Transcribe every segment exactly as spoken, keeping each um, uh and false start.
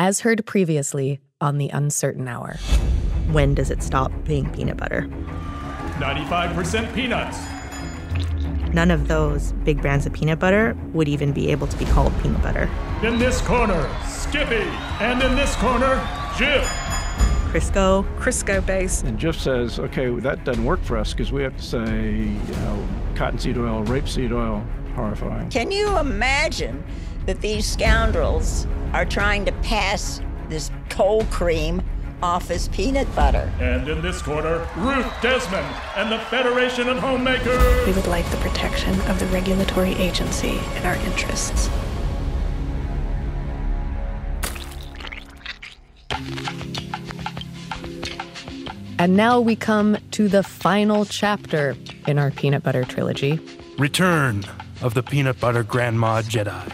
as heard previously on The Uncertain Hour. When does it stop being peanut butter? ninety-five percent peanuts. None of those big brands of peanut butter would even be able to be called peanut butter. In this corner, Skippy. And in this corner, Jif. Crisco. Crisco base. And Jif says, okay, that doesn't work for us because we have to say, you know, cottonseed oil, rapeseed oil. Horrifying. Can you imagine that these scoundrels are trying to pass this cold cream off as peanut butter? And in this corner, Ruth Desmond and the Federation of Homemakers. We would like the protection of the regulatory agency in our interests. And now we come to the final chapter in our peanut butter trilogy. Return of the Peanut Butter Grandma Jedi.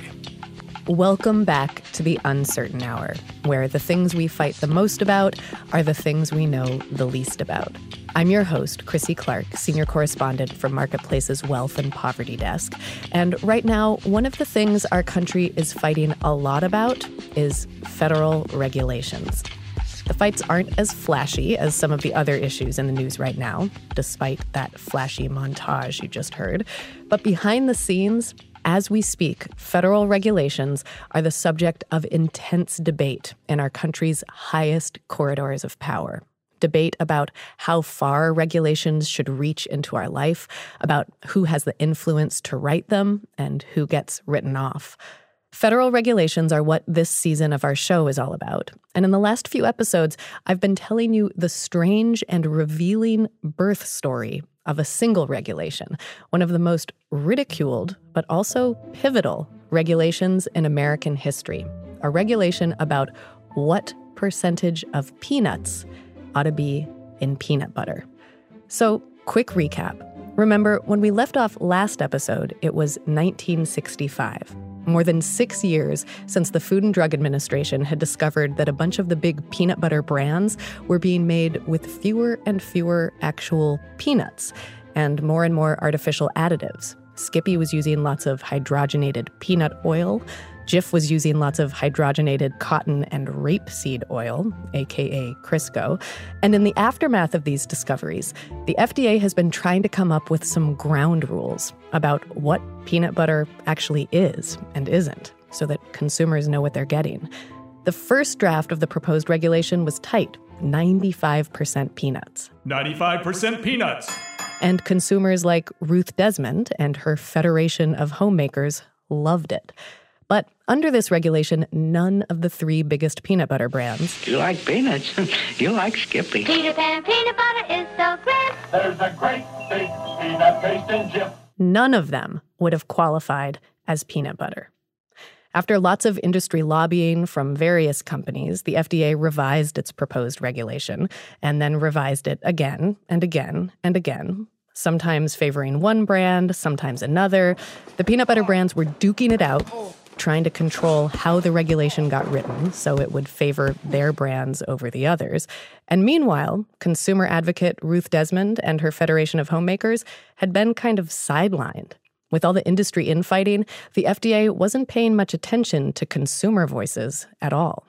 Welcome back to The Uncertain Hour, where the things we fight the most about are the things we know the least about. I'm your host, Chrissy Clark, senior correspondent for Marketplace's Wealth and Poverty Desk. And right now, one of the things our country is fighting a lot about is federal regulations. The fights aren't as flashy as some of the other issues in the news right now, despite that flashy montage you just heard. But behind the scenes, as we speak, federal regulations are the subject of intense debate in our country's highest corridors of power. Debate about how far regulations should reach into our life, about who has the influence to write them, and who gets written off. Federal regulations are what this season of our show is all about. And in the last few episodes, I've been telling you the strange and revealing birth story of a single regulation, one of the most ridiculed but also pivotal regulations in American history, a regulation about what percentage of peanuts ought to be in peanut butter. So, quick recap. Remember, when we left off last episode, it was nineteen sixty-five. More than six years since the Food and Drug Administration had discovered that a bunch of the big peanut butter brands were being made with fewer and fewer actual peanuts and more and more artificial additives. Skippy was using lots of hydrogenated peanut oil. Jif was using lots of hydrogenated cotton and rapeseed oil, aka Crisco. And in the aftermath of these discoveries, the F D A has been trying to come up with some ground rules about what peanut butter actually is and isn't, so that consumers know what they're getting. The first draft of the proposed regulation was tight, ninety-five percent peanuts. ninety-five percent peanuts. And consumers like Ruth Desmond and her Federation of Homemakers loved it. But under this regulation, none of the three biggest peanut butter brands... You like peanuts? You like Skippy. Peter Pan peanut butter is so great. There's a great big peanut paste in Jif. None of them would have qualified as peanut butter. After lots of industry lobbying from various companies, the F D A revised its proposed regulation and then revised it again and again and again, sometimes favoring one brand, sometimes another. The peanut butter brands were duking it out, trying to control how the regulation got written so it would favor their brands over the others. And meanwhile, consumer advocate Ruth Desmond and her Federation of Homemakers had been kind of sidelined. With all the industry infighting, the F D A wasn't paying much attention to consumer voices at all.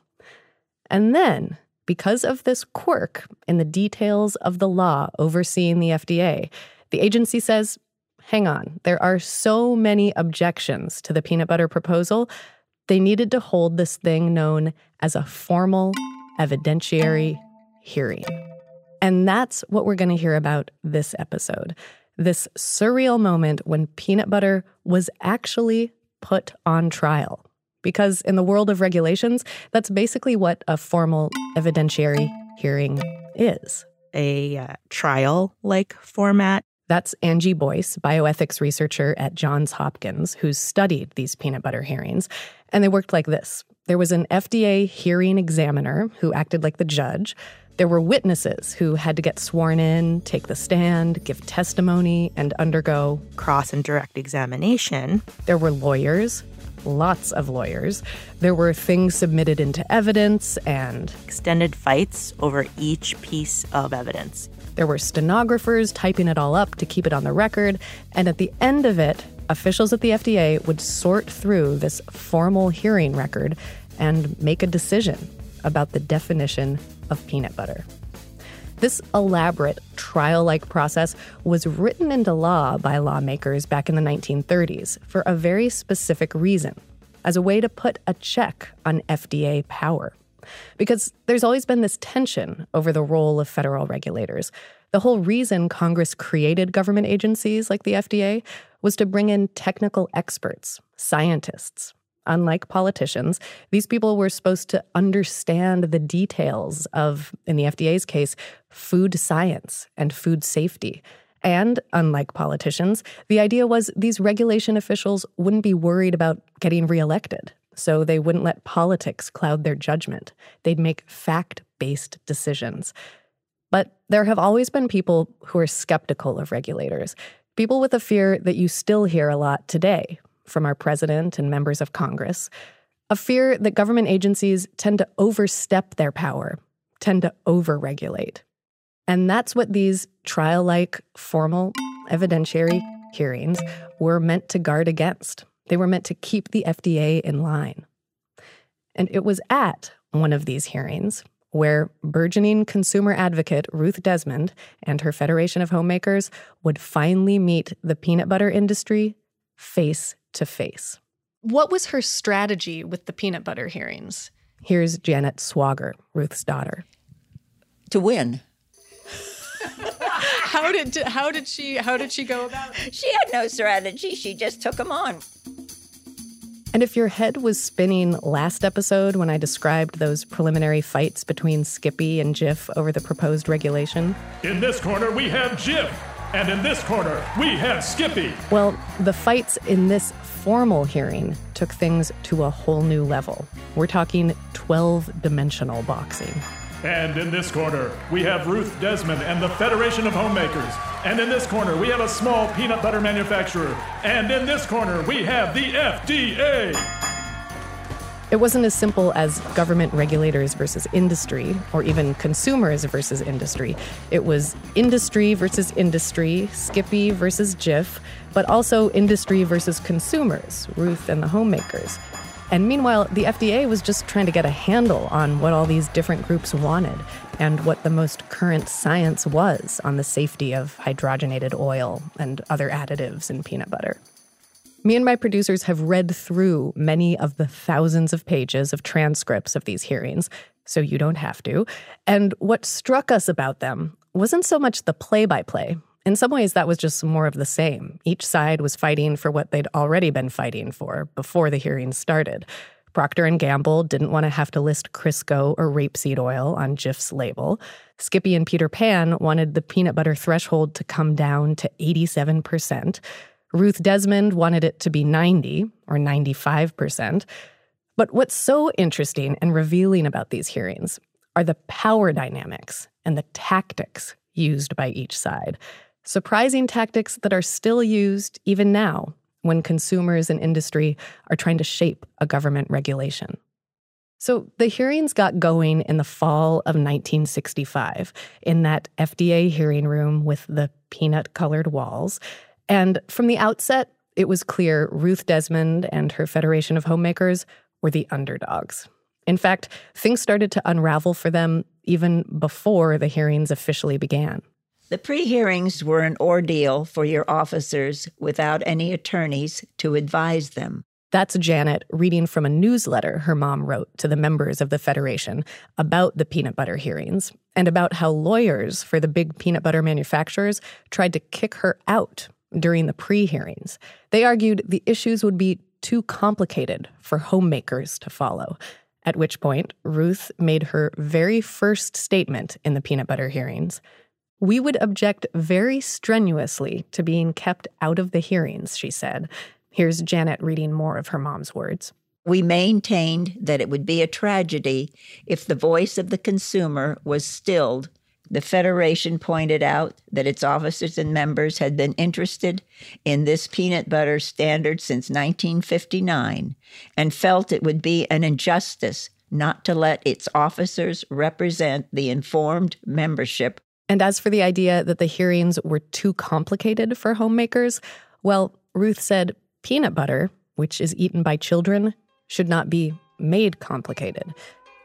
And then, because of this quirk in the details of the law overseeing the F D A, the agency says, hang on, there are so many objections to the peanut butter proposal, they needed to hold this thing known as a formal evidentiary hearing. And that's what we're going to hear about this episode. This surreal moment when peanut butter was actually put on trial. Because in the world of regulations, that's basically what a formal evidentiary hearing is. A uh, trial-like format. That's Angie Boyce, bioethics researcher at Johns Hopkins, who's studied these peanut butter hearings. And they worked like this. There was an F D A hearing examiner who acted like the judge. There were witnesses who had to get sworn in, take the stand, give testimony, and undergo cross and direct examination. There were lawyers, lots of lawyers. There were things submitted into evidence and extended fights over each piece of evidence. There were stenographers typing it all up to keep it on the record. And at the end of it, officials at the F D A would sort through this formal hearing record and make a decision. about the definition of peanut butter. This elaborate trial-like process was written into law by lawmakers back in the nineteen thirties for a very specific reason, as a way to put a check on F D A power. Because there's always been this tension over the role of federal regulators. The whole reason Congress created government agencies like the F D A was to bring in technical experts, scientists. Unlike politicians, these people were supposed to understand the details of, in the F D A's case, food science and food safety. And, unlike politicians, the idea was these regulation officials wouldn't be worried about getting reelected, so they wouldn't let politics cloud their judgment. They'd make fact-based decisions. But there have always been people who are skeptical of regulators, people with a fear that you still hear a lot today from our president and members of Congress, a fear that government agencies tend to overstep their power, tend to overregulate. And that's what these trial-like, formal, evidentiary hearings were meant to guard against. They were meant to keep the F D A in line. And it was at one of these hearings where burgeoning consumer advocate Ruth Desmond and her Federation of Homemakers would finally meet the peanut butter industry face to face. What was her strategy with the peanut butter hearings? Here's Janet Swager, Ruth's daughter. To win. How did how did she how did she go about it? She had no strategy. She just took them on. And if your head was spinning last episode when I described those preliminary fights between Skippy and Jif over the proposed regulation, In this corner, we have Jif. And in this corner, we have Skippy. Well, the fights in this formal hearing took things to a whole new level. We're talking twelve-dimensional boxing. And in this corner, we have Ruth Desmond and the Federation of Homemakers. And in this corner, we have a small peanut butter manufacturer. And in this corner, we have the F D A. It wasn't as simple as government regulators versus industry, or even consumers versus industry. It was industry versus industry, Skippy versus Jif, but also industry versus consumers, Ruth and the homemakers. And meanwhile, the F D A was just trying to get a handle on what all these different groups wanted and what the most current science was on the safety of hydrogenated oil and other additives in peanut butter. Me and my producers have read through many of the thousands of pages of transcripts of these hearings, so you don't have to. And what struck us about them wasn't so much the play-by-play. In some ways, that was just more of the same. Each side was fighting for what they'd already been fighting for before the hearings started. Procter and Gamble didn't want to have to list Crisco or rapeseed oil on Jif's label. Skippy and Peter Pan wanted the peanut butter threshold to come down to eighty-seven percent. Ruth Desmond wanted it to be ninety or ninety-five percent. But what's so interesting and revealing about these hearings are the power dynamics and the tactics used by each side. Surprising tactics that are still used even now when consumers and industry are trying to shape a government regulation. So the hearings got going in the fall of nineteen sixty-five in that F D A hearing room with the peanut-colored walls. And from the outset, it was clear Ruth Desmond and her Federation of Homemakers were the underdogs. In fact, things started to unravel for them even before the hearings officially began. The pre-hearings were an ordeal for your officers without any attorneys to advise them. That's Janet reading from a newsletter her mom wrote to the members of the Federation about the peanut butter hearings and about how lawyers for the big peanut butter manufacturers tried to kick her out during the pre-hearings. They argued the issues would be too complicated for homemakers to follow, at which point Ruth made her very first statement in the peanut butter hearings. We would object very strenuously to being kept out of the hearings, she said. Here's Janet reading more of her mom's words. We maintained that it would be a tragedy if the voice of the consumer was stilled. The Federation pointed out that its officers and members had been interested in this peanut butter standard since nineteen fifty-nine and felt it would be an injustice not to let its officers represent the informed membership. And as for the idea that the hearings were too complicated for homemakers, well, Ruth said peanut butter, which is eaten by children, should not be made complicated.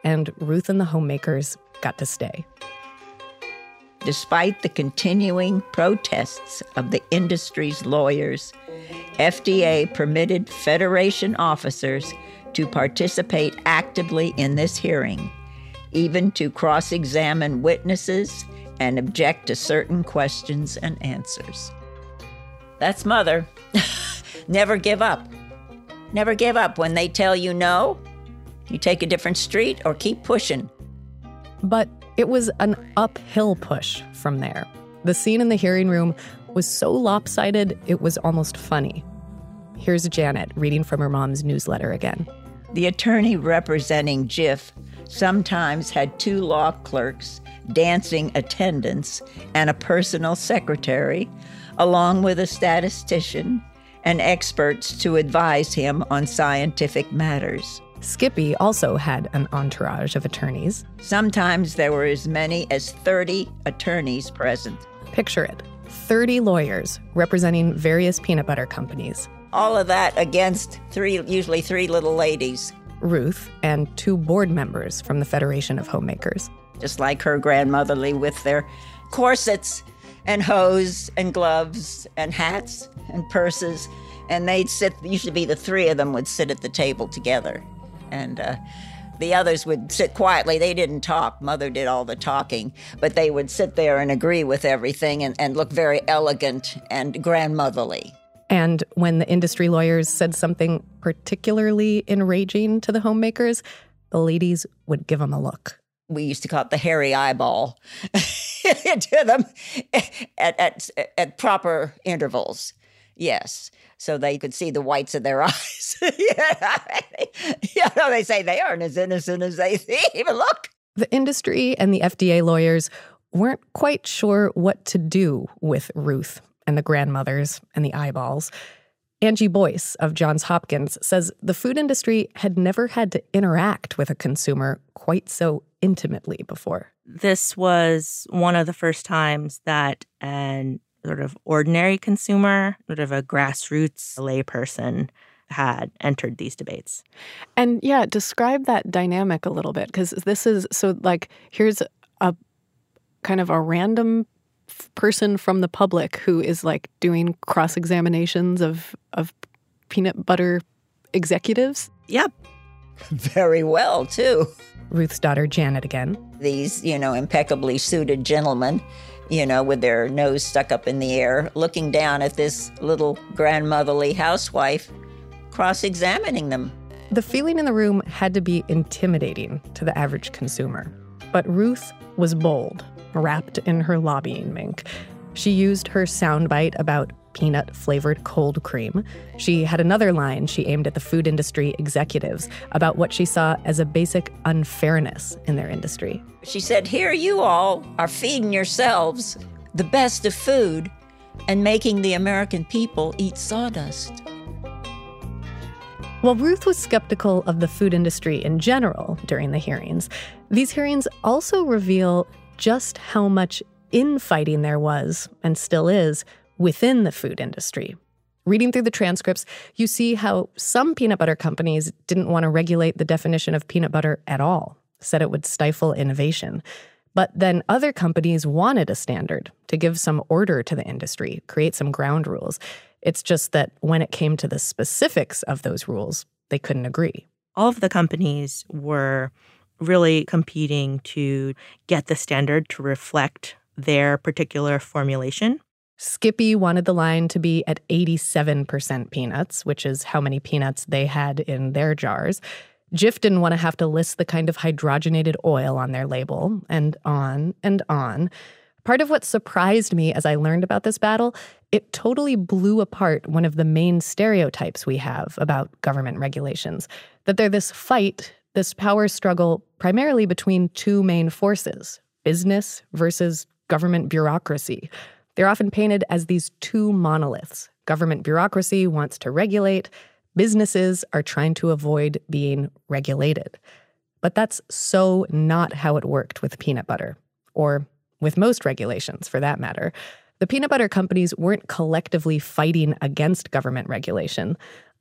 and Ruth and the homemakers got to stay. Despite the continuing protests of the industry's lawyers, F D A permitted Federation officers to participate actively in this hearing, even to cross-examine witnesses and object to certain questions and answers. That's Mother. Never give up. Never give up. When they tell you no, you take a different street or keep pushing. But it was an uphill push from there. The scene in the hearing room was so lopsided, it was almost funny. Here's Janet reading from her mom's newsletter again. The attorney representing Jif sometimes had two law clerks, dancing attendants, and a personal secretary, along with a statistician and experts to advise him on scientific matters. Skippy also had an entourage of attorneys. Sometimes there were as many as thirty attorneys present. Picture it, thirty lawyers representing various peanut butter companies. All of that against three, usually three little ladies. Ruth and two board members from the Federation of Homemakers. Just like her grandmotherly with their corsets and hose and gloves and hats and purses. And they'd sit, usually be the three of them would sit at the table together. And uh, the others would sit quietly. They didn't talk. Mother did all the talking. But they would sit there and agree with everything and, and look very elegant and grandmotherly. And when the industry lawyers said something particularly enraging to the homemakers, the ladies would give them a look. We used to call it the hairy eyeball to them at, at, at proper intervals. Yes. So they could see the whites of their eyes. yeah. You know, they say they aren't as innocent as they seem. Look. The industry and the F D A lawyers weren't quite sure what to do with Ruth and the grandmothers and the eyeballs. Angie Boyce of Johns Hopkins says the food industry had never had to interact with a consumer quite so intimately before. This was one of the first times that an sort of ordinary consumer, sort of a grassroots layperson, had entered these debates. And yeah, describe that dynamic a little bit, because this is, so like, here's a kind of a random person from the public who is like doing cross-examinations of of peanut butter executives. Yep. Very well, too. Ruth's daughter, Janet, again. These, you know, impeccably suited gentlemen, you know, with their nose stuck up in the air, looking down at this little grandmotherly housewife, cross-examining them. The feeling in the room had to be intimidating to the average consumer. But Ruth was bold, wrapped in her lobbying mink. She used her soundbite about peanut-flavored cold cream. She had another line she aimed at the food industry executives about what she saw as a basic unfairness in their industry. She said, here you all are feeding yourselves the best of food and making the American people eat sawdust. While Ruth was skeptical of the food industry in general during the hearings, these hearings also reveal just how much infighting there was, and still is, within the food industry. Reading through the transcripts, you see how some peanut butter companies didn't want to regulate the definition of peanut butter at all, said it would stifle innovation. But then other companies wanted a standard to give some order to the industry, create some ground rules. It's just that when it came to the specifics of those rules, they couldn't agree. All of the companies were really competing to get the standard to reflect their particular formulation. Skippy wanted the line to be at eighty-seven percent peanuts, which is how many peanuts they had in their jars. Jif didn't want to have to list the kind of hydrogenated oil on their label, and on and on. Part of what surprised me as I learned about this battle, it totally blew apart one of the main stereotypes we have about government regulations, that they're this fight, this power struggle primarily between two main forces, business versus government bureaucracy. They're often painted as these two monoliths. Government bureaucracy wants to regulate. Businesses are trying to avoid being regulated. But that's so not how it worked with peanut butter, or with most regulations, for that matter. The peanut butter companies weren't collectively fighting against government regulation.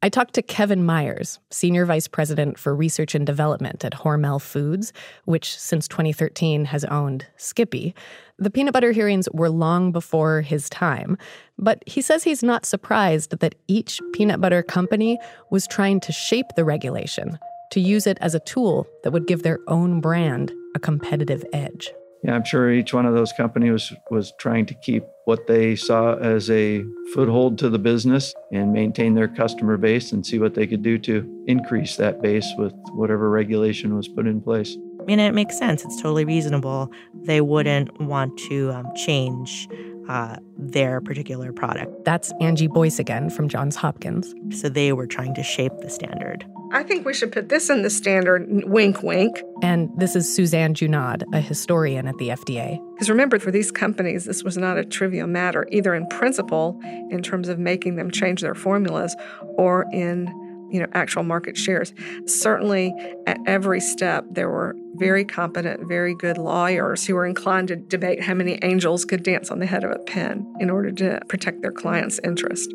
I talked to Kevin Myers, Senior Vice President for Research and Development at Hormel Foods, which since twenty thirteen has owned Skippy. The peanut butter hearings were long before his time, but he says he's not surprised that each peanut butter company was trying to shape the regulation, to use it as a tool that would give their own brand a competitive edge. Yeah, I'm sure each one of those companies was, was trying to keep what they saw as a foothold to the business and maintain their customer base and see what they could do to increase that base with whatever regulation was put in place. I mean, it makes sense. It's totally reasonable. They wouldn't want to um, change uh, their particular product. That's Angie Boyce again from Johns Hopkins. So they were trying to shape the standard. I think we should put this in the standard, wink, wink. And this is Suzanne Junod, a historian at the F D A. Because remember, for these companies, this was not a trivial matter, either in principle, in terms of making them change their formulas, or in, you know, actual market shares. Certainly, at every step, there were very competent, very good lawyers who were inclined to debate how many angels could dance on the head of a pin in order to protect their client's interest.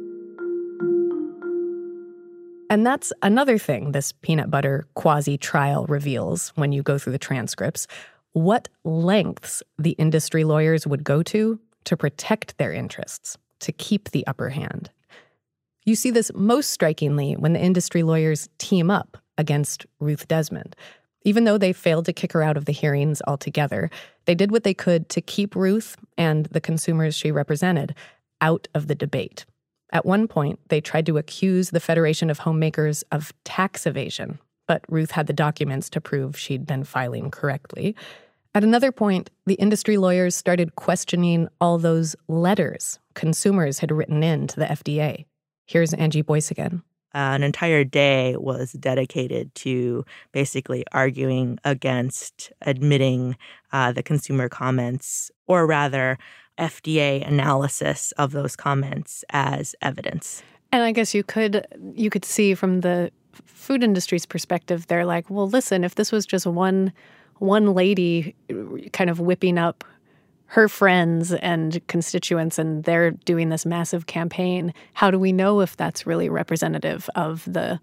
And that's another thing this peanut butter quasi-trial reveals when you go through the transcripts. What lengths the industry lawyers would go to to protect their interests, to keep the upper hand. You see this most strikingly when the industry lawyers team up against Ruth Desmond. Even though they failed to kick her out of the hearings altogether, they did what they could to keep Ruth and the consumers she represented out of the debate. At one point, they tried to accuse the Federation of Homemakers of tax evasion, but Ruth had the documents to prove she'd been filing correctly. At another point, the industry lawyers started questioning all those letters consumers had written in to the F D A. Here's Angie Boyce again. Uh, an entire day was dedicated to basically arguing against admitting uh, the consumer comments, or rather, F D A analysis of those comments as evidence. And I guess you could you could see from the food industry's perspective, they're like, well, listen, if this was just one one lady kind of whipping up her friends and constituents and they're doing this massive campaign, how do we know if that's really representative of the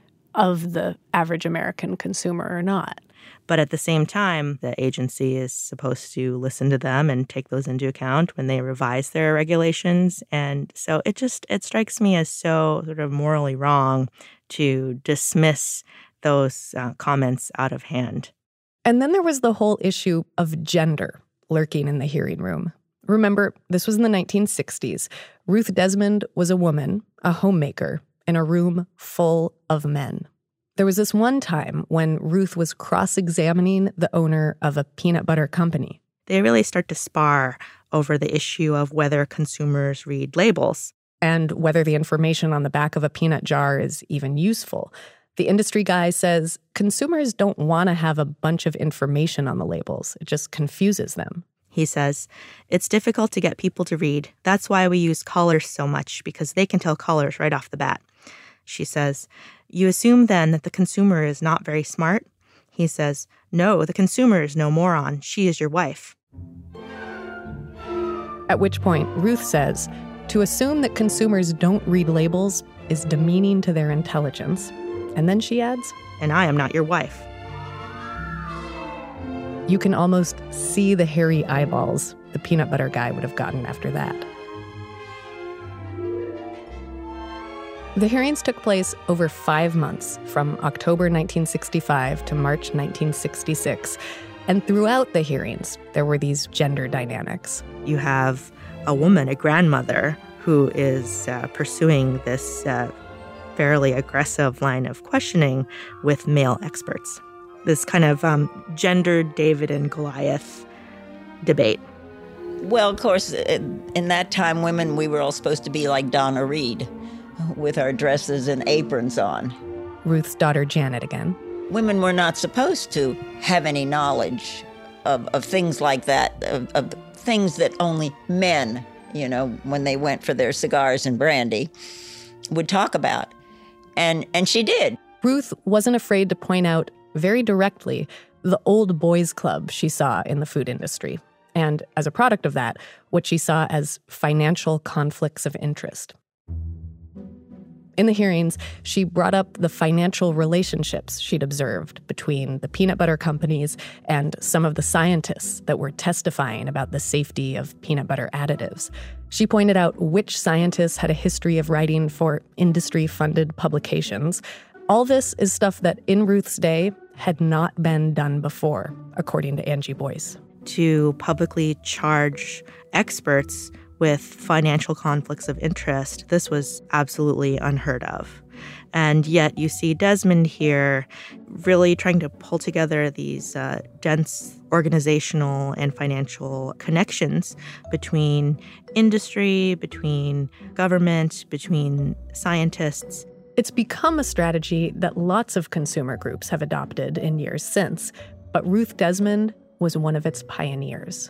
of the average American consumer or not? But at the same time, the agency is supposed to listen to them and take those into account when they revise their regulations. And so it just, it strikes me as so sort of morally wrong to dismiss those uh, comments out of hand. And then there was the whole issue of gender lurking in the hearing room. Remember, this was in the nineteen sixties. Ruth Desmond was a woman, a homemaker, in a room full of men. There was this one time when Ruth was cross-examining the owner of a peanut butter company. They really start to spar over the issue of whether consumers read labels. And whether the information on the back of a peanut jar is even useful. The industry guy says consumers don't want to have a bunch of information on the labels. It just confuses them. He says, it's difficult to get people to read. That's why we use colors so much, because they can tell colors right off the bat. She says, you assume then that the consumer is not very smart? He says, no, the consumer is no moron. She is your wife. At which point, Ruth says, to assume that consumers don't read labels is demeaning to their intelligence. And then she adds, and I am not your wife. You can almost see the hairy eyeballs the peanut butter guy would have gotten after that. The hearings took place over five months, from October nineteen sixty-five to March nineteen sixty-six. And throughout the hearings, there were these gender dynamics. You have a woman, a grandmother, who is uh, pursuing this uh, fairly aggressive line of questioning with male experts. This kind of um, gendered David and Goliath debate. Well, of course, in that time, women, we were all supposed to be like Donna Reed, with our dresses and aprons on. Ruth's daughter Janet again. Women were not supposed to have any knowledge of, of things like that, of, of things that only men, you know, when they went for their cigars and brandy, would talk about. And and she did. Ruth wasn't afraid to point out very directly the old boys club she saw in the food industry. And as a product of that, what she saw as financial conflicts of interest. In the hearings, she brought up the financial relationships she'd observed between the peanut butter companies and some of the scientists that were testifying about the safety of peanut butter additives. She pointed out which scientists had a history of writing for industry-funded publications. All this is stuff that in Ruth's day had not been done before, according to Angie Boyce. To publicly charge experts with financial conflicts of interest, this was absolutely unheard of. And yet you see Desmond here really trying to pull together these uh, dense organizational and financial connections between industry, between government, between scientists. It's become a strategy that lots of consumer groups have adopted in years since, but Ruth Desmond was one of its pioneers.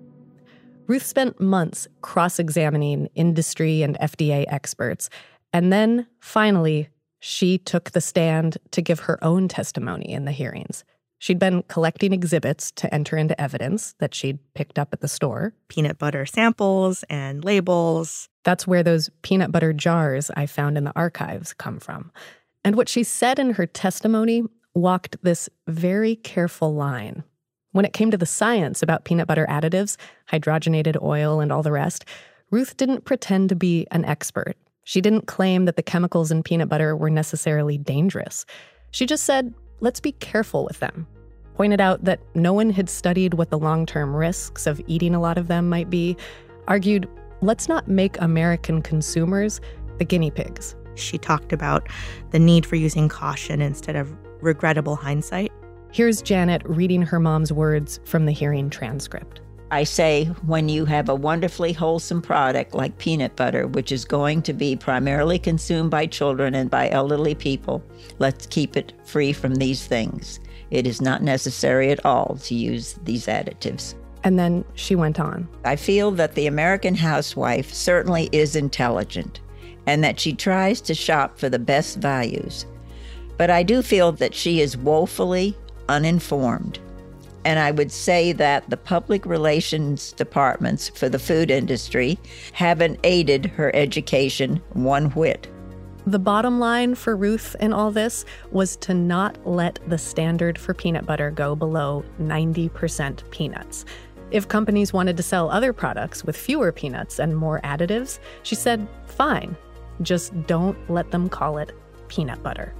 Ruth spent months cross-examining industry and F D A experts, and then, finally, she took the stand to give her own testimony in the hearings. She'd been collecting exhibits to enter into evidence that she'd picked up at the store. Peanut butter samples and labels. That's where those peanut butter jars I found in the archives come from. And what she said in her testimony walked this very careful line. When it came to the science about peanut butter additives, hydrogenated oil, and all the rest, Ruth didn't pretend to be an expert. She didn't claim that the chemicals in peanut butter were necessarily dangerous. She just said, let's be careful with them. Pointed out that no one had studied what the long-term risks of eating a lot of them might be. Argued, let's not make American consumers the guinea pigs. She talked about the need for using caution instead of regrettable hindsight. Here's Janet reading her mom's words from the hearing transcript. I say, when you have a wonderfully wholesome product like peanut butter, which is going to be primarily consumed by children and by elderly people, let's keep it free from these things. It is not necessary at all to use these additives. And then she went on. I feel that the American housewife certainly is intelligent and that she tries to shop for the best values. But I do feel that she is woefully uninformed. And I would say that the public relations departments for the food industry haven't aided her education one whit. The bottom line for Ruth in all this was to not let the standard for peanut butter go below ninety percent peanuts. If companies wanted to sell other products with fewer peanuts and more additives, she said, fine, just don't let them call it peanut butter.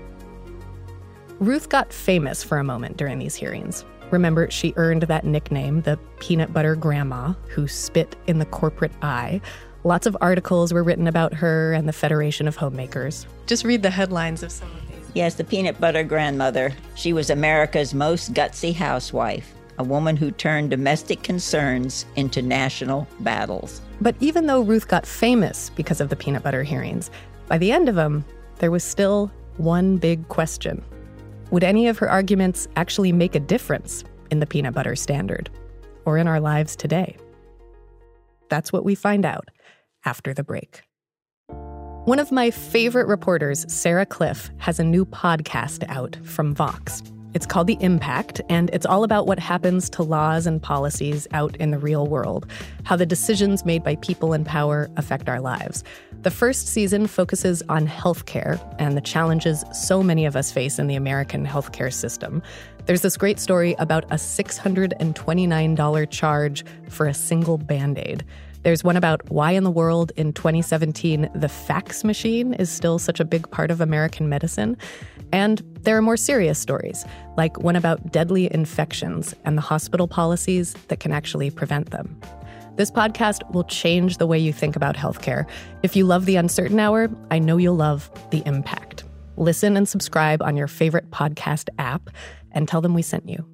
Ruth got famous for a moment during these hearings. Remember, she earned that nickname, the peanut butter grandma, who spit in the corporate eye. Lots of articles were written about her and the Federation of Homemakers. Just read the headlines of some of these. Yes, the peanut butter grandmother. She was America's most gutsy housewife, a woman who turned domestic concerns into national battles. But even though Ruth got famous because of the peanut butter hearings, by the end of them, there was still one big question. Would any of her arguments actually make a difference in the peanut butter standard or in our lives today? That's what we find out after the break. One of my favorite reporters, Sarah Cliff, has a new podcast out from Vox. It's called The Impact, and it's all about what happens to laws and policies out in the real world, how the decisions made by people in power affect our lives. The first season focuses on healthcare and the challenges so many of us face in the American healthcare system. There's this great story about a six hundred twenty-nine dollars charge for a single Band-Aid. There's one about why in the world in twenty seventeen the fax machine is still such a big part of American medicine. And there are more serious stories, like one about deadly infections and the hospital policies that can actually prevent them. This podcast will change the way you think about healthcare. If you love The Uncertain Hour, I know you'll love The Impact. Listen and subscribe on your favorite podcast app and tell them we sent you.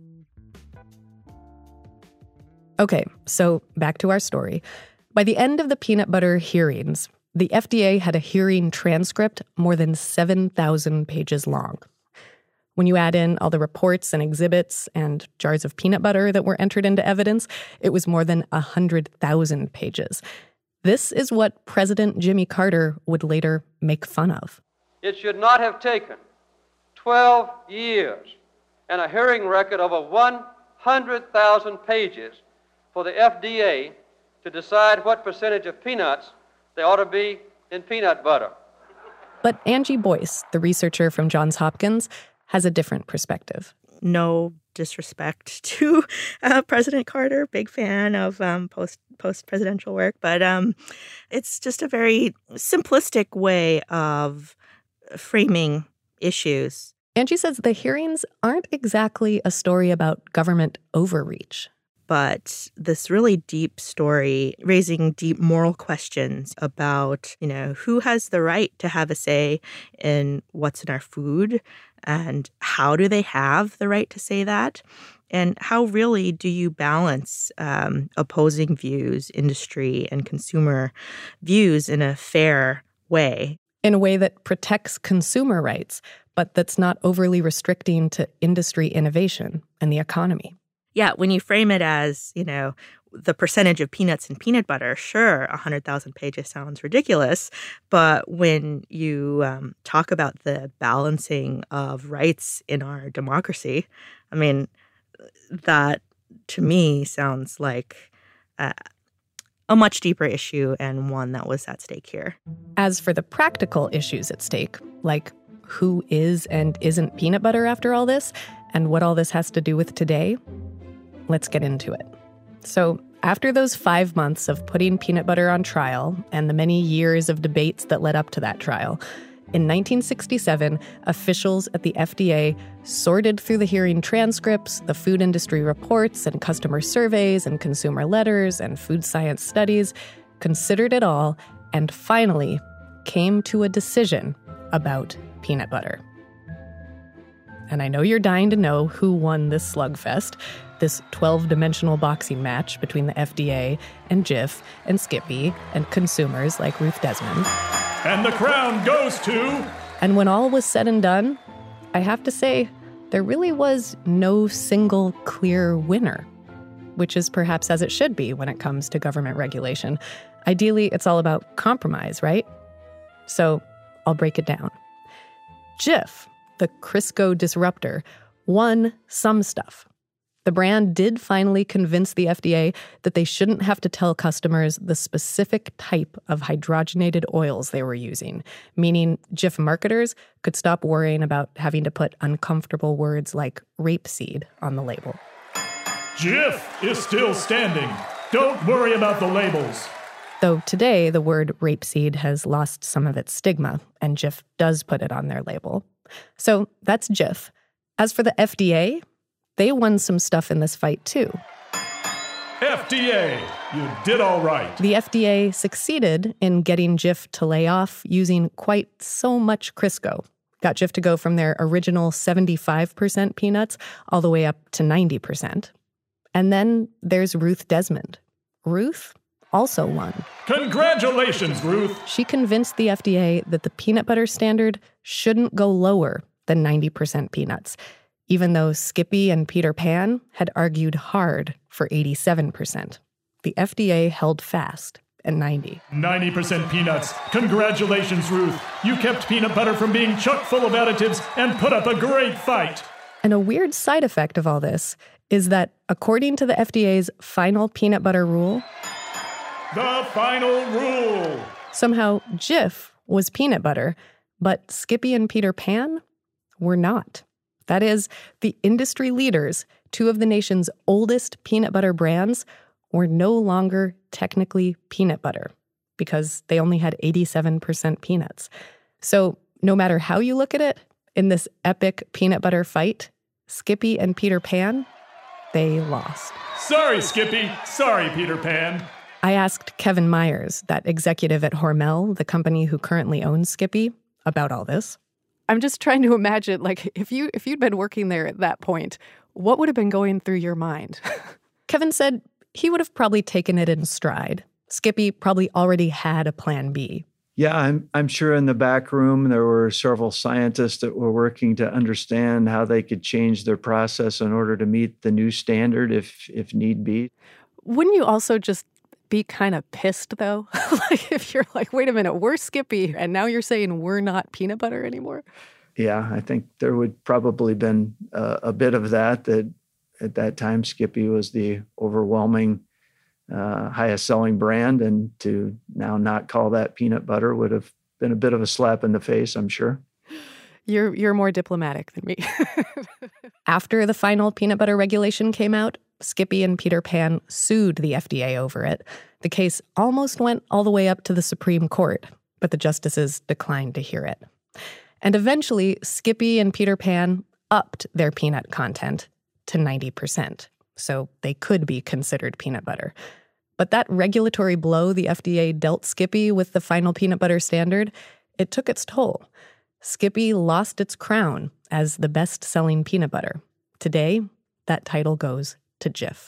Okay, so back to our story. By the end of the peanut butter hearings, the F D A had a hearing transcript more than seven thousand pages long. When you add in all the reports and exhibits and jars of peanut butter that were entered into evidence, it was more than one hundred thousand pages. This is what President Jimmy Carter would later make fun of. It should not have taken twelve years and a hearing record over one hundred thousand pages for the F D A to decide what percentage of peanuts there ought to be in peanut butter. But Angie Boyce, the researcher from Johns Hopkins, has a different perspective. No disrespect to uh, President Carter, big fan of um, post post presidential work, but um, it's just a very simplistic way of framing issues. Angie says the hearings aren't exactly a story about government overreach. But this really deep story raising deep moral questions about, you know, who has the right to have a say in what's in our food, and how do they have the right to say that? And how really do you balance um, opposing views, industry and consumer views in a fair way? In a way that protects consumer rights, but that's not overly restricting to industry innovation and the economy. Yeah, when you frame it as, you know, the percentage of peanuts in peanut butter, sure, one hundred thousand pages sounds ridiculous. But when you um, talk about the balancing of rights in our democracy, I mean, that to me sounds like uh, a much deeper issue and one that was at stake here. As for the practical issues at stake, like who is and isn't peanut butter after all this, and what all this has to do with today, let's get into it. So after those five months of putting peanut butter on trial and the many years of debates that led up to that trial, in nineteen sixty-seven, officials at the F D A sorted through the hearing transcripts, the food industry reports and customer surveys and consumer letters and food science studies, considered it all, and finally came to a decision about peanut butter. And I know you're dying to know who won this slugfest, this twelve-dimensional boxing match between the F D A and Jif and Skippy and consumers like Ruth Desmond. And the crown goes to... And when all was said and done, I have to say, there really was no single clear winner, which is perhaps as it should be when it comes to government regulation. Ideally, it's all about compromise, right? So I'll break it down. Jif, the Crisco disruptor, won some stuff. The brand did finally convince the F D A that they shouldn't have to tell customers the specific type of hydrogenated oils they were using, meaning Jif marketers could stop worrying about having to put uncomfortable words like rapeseed on the label. Jif is still standing. Don't worry about the labels. Though today, the word rapeseed has lost some of its stigma, and Jif does put it on their label. So that's Jif. As for the F D A, they won some stuff in this fight, too. F D A, you did all right. The F D A succeeded in getting Jif to lay off using quite so much Crisco. Got Jif to go from their original seventy-five percent peanuts all the way up to ninety percent. And then there's Ruth Desmond. Ruth also won. Congratulations, Ruth. She convinced the F D A that the peanut butter standard shouldn't go lower than ninety percent peanuts, even though Skippy and Peter Pan had argued hard for eighty-seven percent. The F D A held fast at ninety. ninety percent peanuts. Congratulations, Ruth. You kept peanut butter from being chock full of additives and put up a great fight. And a weird side effect of all this is that, according to the F D A's final peanut butter rule, the final rule, somehow Jif was peanut butter, but Skippy and Peter Pan were not. That is, the industry leaders, two of the nation's oldest peanut butter brands, were no longer technically peanut butter because they only had eighty-seven percent peanuts. So no matter how you look at it, in this epic peanut butter fight, Skippy and Peter Pan, they lost. Sorry, Skippy. Sorry, Peter Pan. I asked Kevin Myers, that executive at Hormel, the company who currently owns Skippy, about all this. I'm just trying to imagine, like, if you if you'd been working there at that point, what would have been going through your mind? Kevin said he would have probably taken it in stride. Skippy probably already had a plan B. Yeah, I'm I'm sure in the back room there were several scientists that were working to understand how they could change their process in order to meet the new standard if if need be. Wouldn't you also just be kind of pissed, though? Like, if you're like, wait a minute, we're Skippy, and now you're saying we're not peanut butter anymore? Yeah, I think there would probably been uh, a bit of that, that at that time Skippy was the overwhelming uh, highest selling brand, and to now not call that peanut butter would have been a bit of a slap in the face, I'm sure. You're you're more diplomatic than me. After the final peanut butter regulation came out, Skippy and Peter Pan sued the F D A over it. The case almost went all the way up to the Supreme Court, but the justices declined to hear it. And eventually, Skippy and Peter Pan upped their peanut content to ninety percent, so they could be considered peanut butter. But that regulatory blow the F D A dealt Skippy with the final peanut butter standard, it took its toll. Skippy lost its crown as the best-selling peanut butter. Today, that title goes to Jif.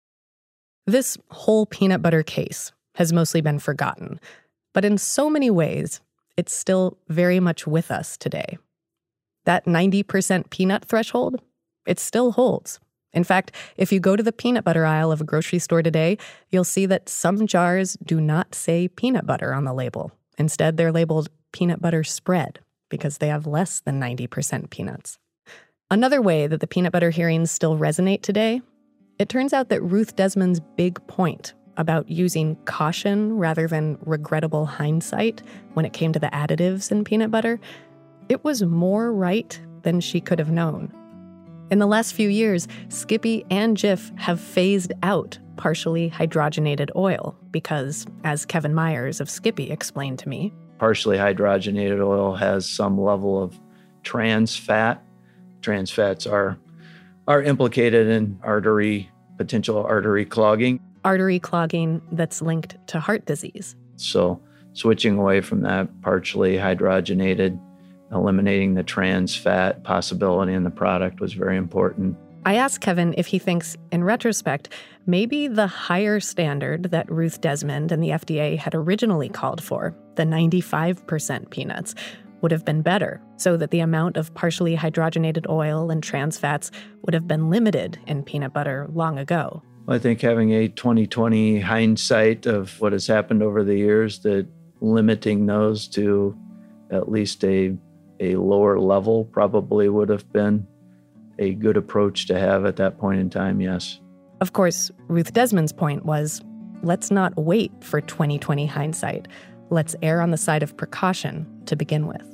This whole peanut butter case has mostly been forgotten, but in so many ways, it's still very much with us today. That ninety percent peanut threshold, it still holds. In fact, if you go to the peanut butter aisle of a grocery store today, you'll see that some jars do not say peanut butter on the label. Instead, they're labeled peanut butter spread because they have less than ninety percent peanuts. Another way that the peanut butter hearings still resonate today, it turns out that Ruth Desmond's big point about using caution rather than regrettable hindsight when it came to the additives in peanut butter, it was more right than she could have known. In the last few years, Skippy and Jif have phased out partially hydrogenated oil because, as Kevin Myers of Skippy explained to me, partially hydrogenated oil has some level of trans fat. Trans fats are, are implicated in artery, potential artery clogging. Artery clogging that's linked to heart disease. So switching away from that partially hydrogenated, eliminating the trans fat possibility in the product was very important. I asked Kevin if he thinks, in retrospect, maybe the higher standard that Ruth Desmond and the F D A had originally called for, the ninety-five percent peanuts, would have been better, so that the amount of partially hydrogenated oil and trans fats would have been limited in peanut butter long ago. I think having a twenty twenty hindsight of what has happened over the years, that limiting those to at least a, a lower level probably would have been a good approach to have at that point in time, yes. Of course, Ruth Desmond's point was, let's not wait for twenty twenty hindsight. Let's err on the side of precaution to begin with.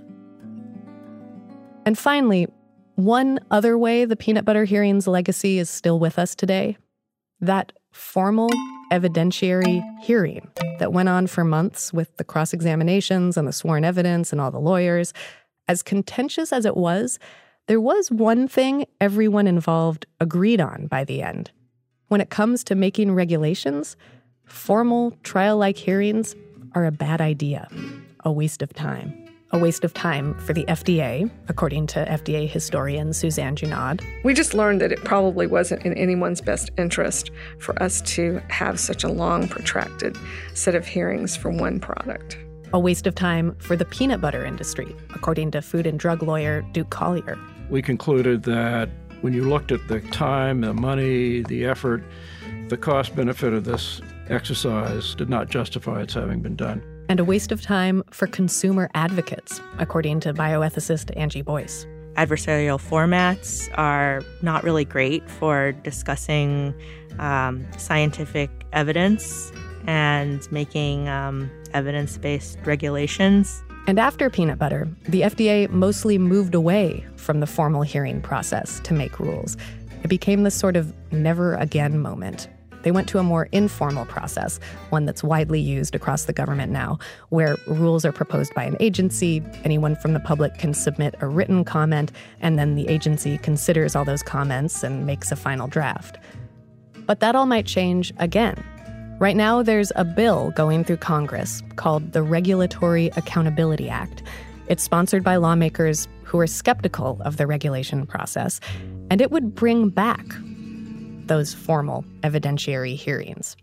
And finally, one other way the peanut butter hearings legacy is still with us today, that formal evidentiary hearing that went on for months with the cross-examinations and the sworn evidence and all the lawyers. As contentious as it was, there was one thing everyone involved agreed on by the end. When it comes to making regulations, formal trial-like hearings are a bad idea, a waste of time. A waste of time for the F D A, according to F D A historian Suzanne Junod. We just learned that it probably wasn't in anyone's best interest for us to have such a long, protracted set of hearings for one product. A waste of time for the peanut butter industry, according to food and drug lawyer Duke Collier. We concluded that when you looked at the time, the money, the effort, the cost benefit of this exercise did not justify its having been done. And a waste of time for consumer advocates, according to bioethicist Angie Boyce. Adversarial formats are not really great for discussing um, scientific evidence and making um, evidence-based regulations. And after peanut butter, the F D A mostly moved away from the formal hearing process to make rules. It became this sort of never again moment. They went to a more informal process, one that's widely used across the government now, where rules are proposed by an agency, anyone from the public can submit a written comment, and then the agency considers all those comments and makes a final draft. But that all might change again. Right now, there's a bill going through Congress called the Regulatory Accountability Act. It's sponsored by lawmakers who are skeptical of the regulation process, and it would bring back those formal evidentiary hearings.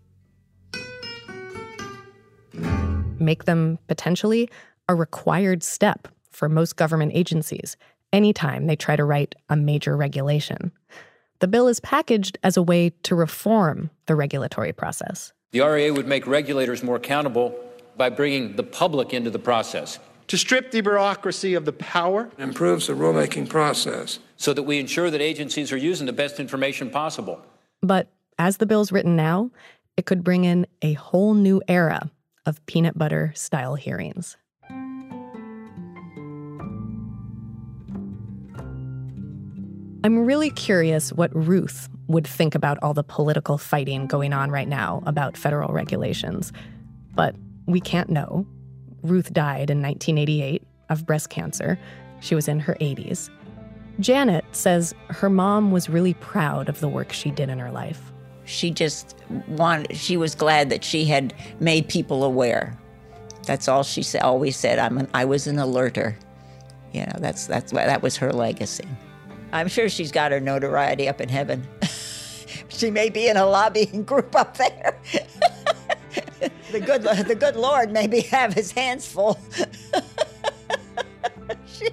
Make them potentially a required step for most government agencies anytime they try to write a major regulation. The bill is packaged as a way to reform the regulatory process. The R A would make regulators more accountable by bringing the public into the process. To strip the bureaucracy of the power. Improves the rulemaking process. So that we ensure that agencies are using the best information possible. But as the bill's written now, it could bring in a whole new era of peanut butter-style hearings. I'm really curious what Ruth would think about all the political fighting going on right now about federal regulations. But we can't know. Ruth died in nineteen eighty-eight of breast cancer. She was in her eighties. Janet says her mom was really proud of the work she did in her life. She just wanted, she was glad that she had made people aware. That's all she sa- always said. I'm an, I was an alerter. You know, that's, that's, that was her legacy. I'm sure she's got her notoriety up in heaven. She may be in a lobbying group up there. the good the good Lord maybe have his hands full. she,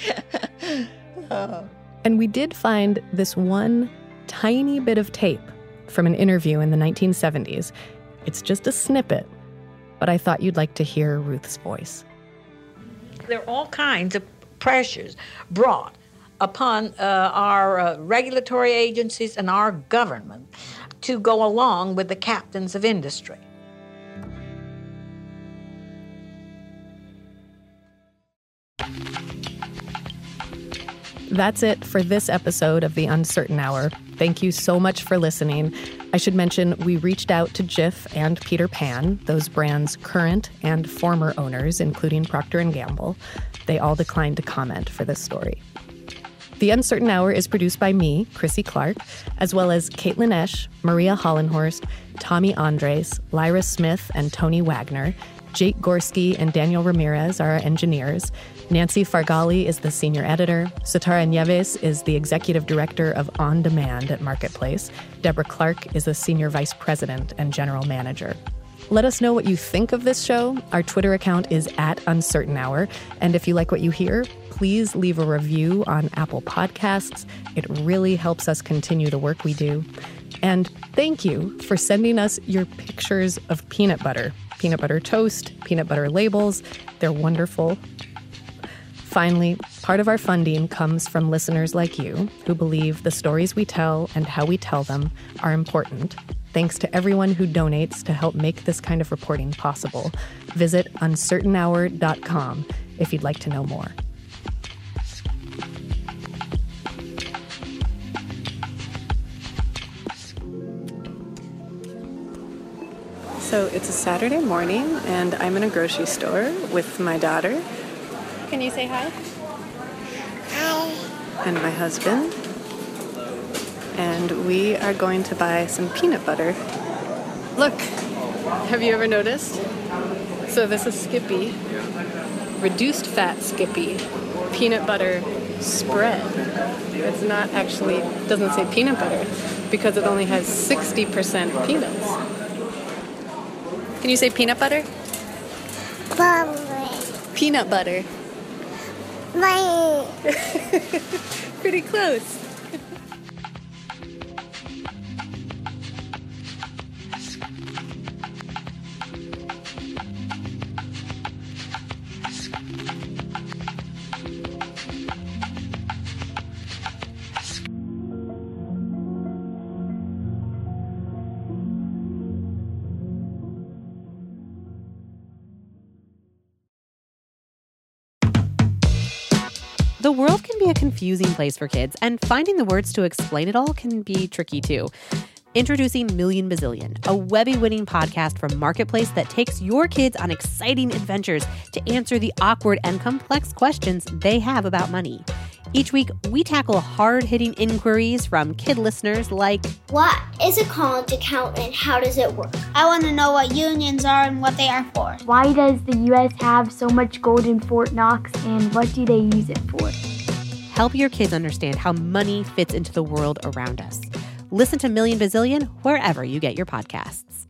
oh. And we did find this one tiny bit of tape from an interview in the nineteen seventies. It's just a snippet, but I thought you'd like to hear Ruth's voice. There are all kinds of pressures brought upon uh, our uh, regulatory agencies and our government to go along with the captains of industry. That's it for this episode of The Uncertain Hour. Thank you so much for listening. I should mention we reached out to Jif and Peter Pan, those brands' current and former owners, including Procter and Gamble. They all declined to comment for this story. The Uncertain Hour is produced by me, Chrissy Clark, as well as Caitlin Esch, Maria Hollenhorst, Tommy Andres, Lyra Smith, and Tony Wagner. Jake Gorski and Daniel Ramirez are our engineers. Nancy Fargali is the senior editor. Sitara Nieves is the executive director of On Demand at Marketplace. Deborah Clark is the senior vice president and general manager. Let us know what you think of this show. Our Twitter account is at Uncertain Hour. And if you like what you hear, please leave a review on Apple Podcasts. It really helps us continue the work we do. And thank you for sending us your pictures of peanut butter. Peanut butter toast, peanut butter labels. They're wonderful. Finally, part of our funding comes from listeners like you who believe the stories we tell and how we tell them are important. Thanks to everyone who donates to help make this kind of reporting possible. Visit uncertain hour dot com if you'd like to know more. So it's a Saturday morning, and I'm in a grocery store with my daughter. Can you say hi? Hi. And my husband. And we are going to buy some peanut butter. Look, have you ever noticed? So this is Skippy, reduced fat Skippy, peanut butter spread. It's not actually, doesn't say peanut butter because it only has sixty percent peanuts. Can you say peanut butter? Butter. Peanut butter. My. Pretty close. The world can be a confusing place for kids, and finding the words to explain it all can be tricky too. Introducing Million Bazillion, a Webby-winning podcast from Marketplace that takes your kids on exciting adventures to answer the awkward and complex questions they have about money. Each week, we tackle hard-hitting inquiries from kid listeners like, what is a college account and how does it work? I want to know what unions are and what they are for. Why does the U S have so much gold in Fort Knox and what do they use it for? Help your kids understand how money fits into the world around us. Listen to Million Bazillion wherever you get your podcasts.